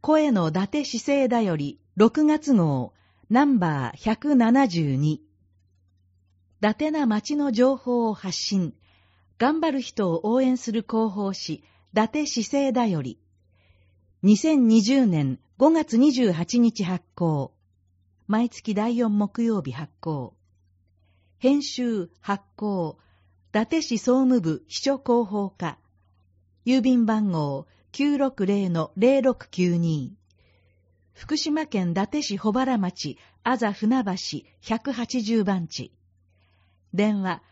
声の伊達市政だより6月号ナンバー172。伊達な町の情報を発信、頑張る人を応援する広報誌、伊達市政だより。2020年5月28日発行。毎月第4木曜日発行。編集、発行、伊達市総務部秘書広報課。郵便番号960-0692。福島県伊達市保原町、あざ船橋180番地。電話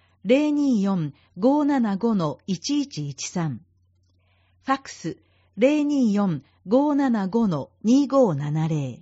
024-575-1113。ファックス024-575-2570。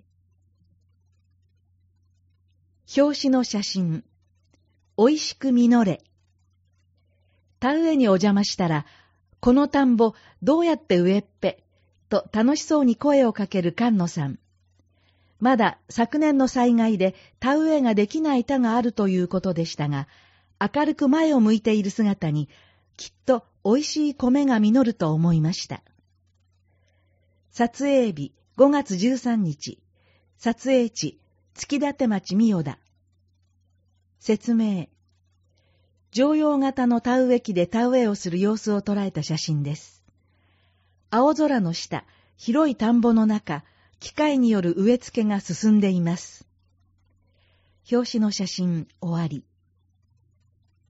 表紙の写真。おいしく実れ。田植えにお邪魔したら、この田んぼどうやって植えっぺと楽しそうに声をかける菅野さん。まだ昨年の災害で田植えができない田があるということでしたが、明るく前を向いている姿に、きっとおいしい米が実ると思いました。撮影日5月13日。撮影地、月立町三代田。説明。常用型の田植え機で田植えをする様子を捉えた写真です。青空の下、広い田んぼの中、機械による植え付けが進んでいます。表紙の写真終わり。